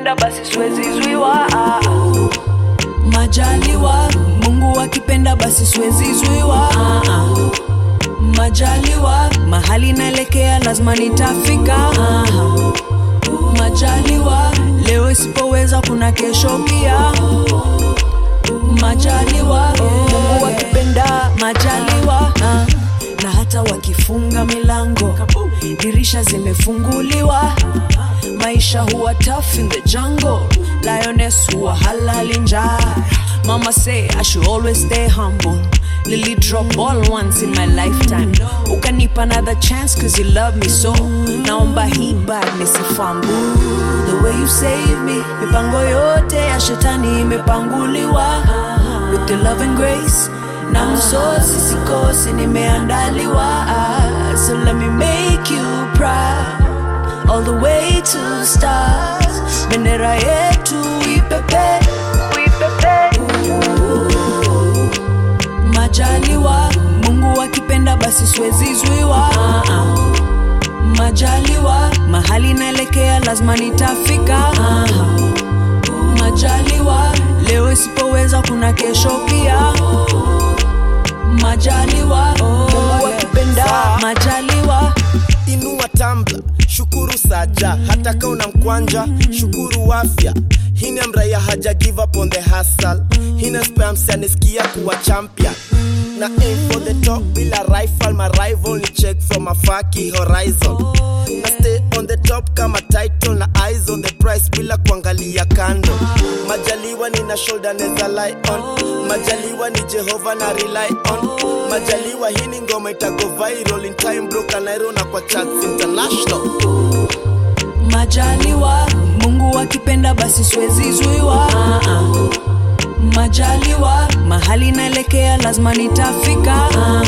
akipenda basi siwezi zuiwa. Majaliwa, Mungu akipenda basi siwezi zuiwa. Majaliwa, mahali naelekea lazima nitafika. Majaliwa, leo isipoweza kuna kesho pia. Majaliwa, Mungu akipenda. Majaliwa, na hata wakifunga milango, dirisha zimefunguliwa. Maisha huwa tough in the jungle, lioness huwa halali njaa. Mama say I should always stay humble. Lily drop all once in my lifetime. Ukanipa another chance cause you love me so. Naomba hii bad nisifumble. The way you save me, mipango yote ya shetani imepanguliwa. With your love and grace, na msosi sikosi nimeandaliwa. So let me make you proud, all the way to stars. Bendera yetu ipepe, ipepe. Majaliwa, Mungu akipenda basi siwezi zuiwa. Majaliwa, mahali naelekea lazima nitafika. Majaliwa, leo isipoweza kuna kesho pia. Majaliwa, Mungu akipenda. Majaliwa, inua tambla, shukuru saja. Hata kama una mkwanja, shukuru afya. Hina mraya haja give up on the hustle. Hina spams anesikia kuwa champion. Na aim for the top bila rifle. My rival ni check from a faki horizon. Na stay on the top kama title. Na eyes on the price bila kuangalia kando. Majaliwa nina shoulder neza lie on. Majaliwa ni Jehovah na rely on. Majaliwa hii ni ngoma itago viral in time bro. Kanairo na kwa charts international. Majaliwa, Mungu akipenda basi siwezi zuiwa. Majaliwa, mahali naelekea lazima nitafika.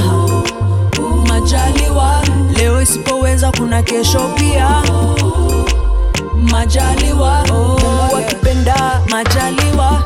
Majaliwa, leo isipoweza kuna kesho pia. Majaliwa, Mungu akipenda. Majaliwa.